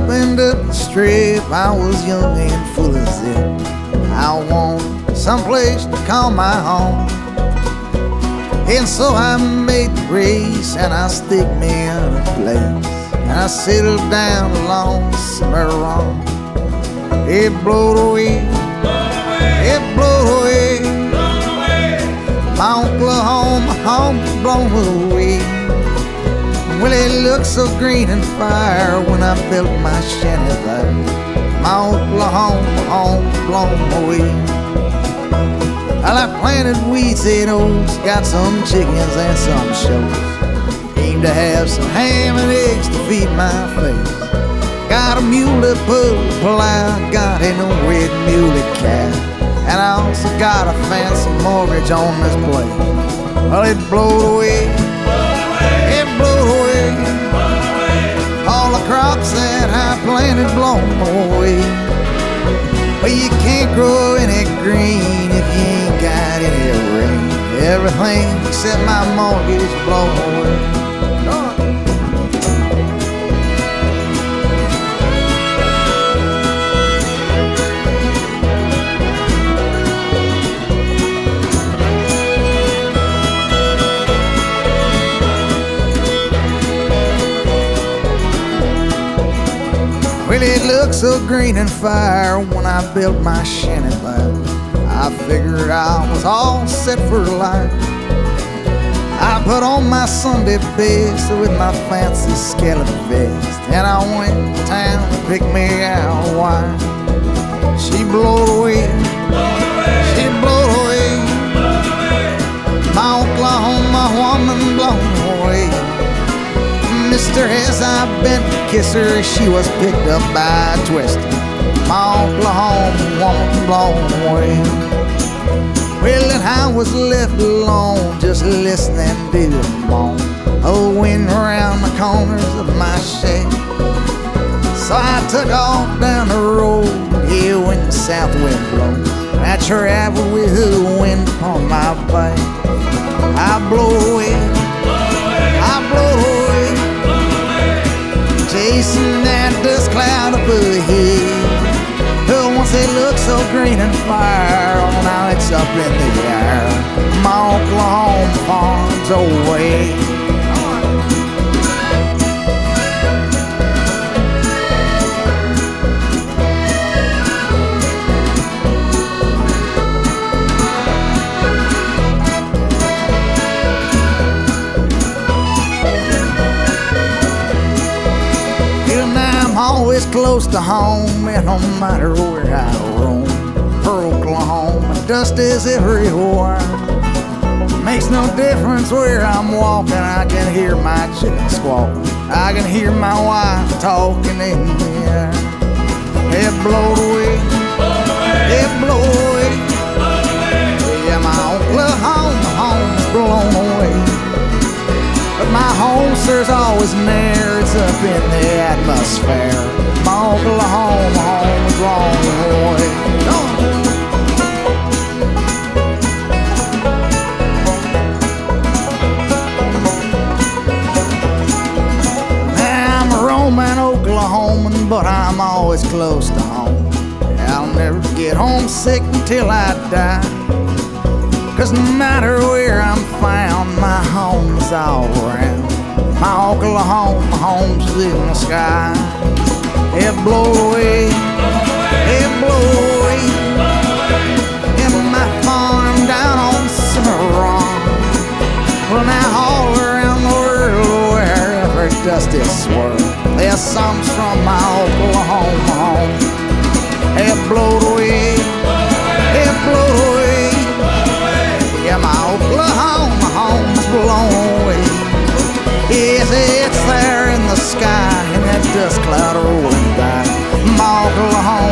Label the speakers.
Speaker 1: up and up the strip. I was young and full of zip. I want someplace to call my home. And so I made the race, and I stick me in a place, and I settled down along Cimarron. It blowed away, it blowed away. My Oklahoma home was blown away. Well, it looked so green and fire when I built my shanty there. My Oklahoma home was blown away. Well, I planted weeds and oats, got some chickens and some shows. Aimed to have some ham and eggs to feed my face. Got a mule to pull the plow, got an old red muley cow, and I also got a fancy mortgage on this place. Well, it blowed away, it blowed away. All the crops that I planted blown away. But you can't grow any green if you ain't got any rain. Everything except my mortgage blown away. Well, it looked so green and fire when I built my shanty there. I figured I was all set for life. I put on my Sunday best with my fancy skeleton vest, and I went to town to pick me out a wife. She blowed away, she blowed away. My Oklahoma woman blown away. Mister, as I bent to kiss her, she was picked up by a twister. My Oklahoma woman blown away. Well, and I was left alone, just listening to the moan of the wind around the corners of my shed. So I took off down the road here when the south wind blows. I traveled with the wind upon my back. I blow away, I blow away, chasing that dust cloud up ahead. But once it looked so green and fire, oh, now it's up in the air. My Oklahoma farm's away. Always close to home, and no matter where I roam, for Oklahoma, dust is everywhere. Makes no difference where I'm walking, I can hear my chicken squawk. I can hear my wife talking in the air. It blowed away, it blowed away. Yeah, my Oklahoma home's blown away. But my home, sir's always near, it's up in the atmosphere. My Oklahoma home is blown away. I'm a Roman Oklahoman, but I'm always close to home. I'll never get homesick until I die. 'Cause no matter where I'm found, my home's all around. My Oklahoma home's in the sky. It blow away, it blow away. In my farm down on Cimarron. Well, now all around the world, wherever dust is swirled, there's songs from my Oklahoma home. It blowed away, it blowed away. Yeah, my Oklahoma home's blown away. Yes, it's there in the sky, in that dust cloud rolling by. My Oklahoma